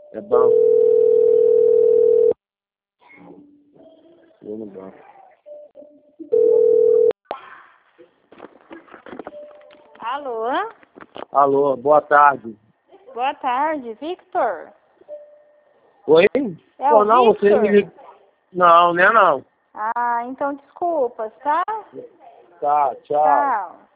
É bom. Eu não gosto. Alô? Alô, boa tarde. Boa tarde, Victor. Oi? É Pô, o não, você Victor? me ligou. Não, né não. Ah, então desculpas, tá? Tá, tchau. Tchau.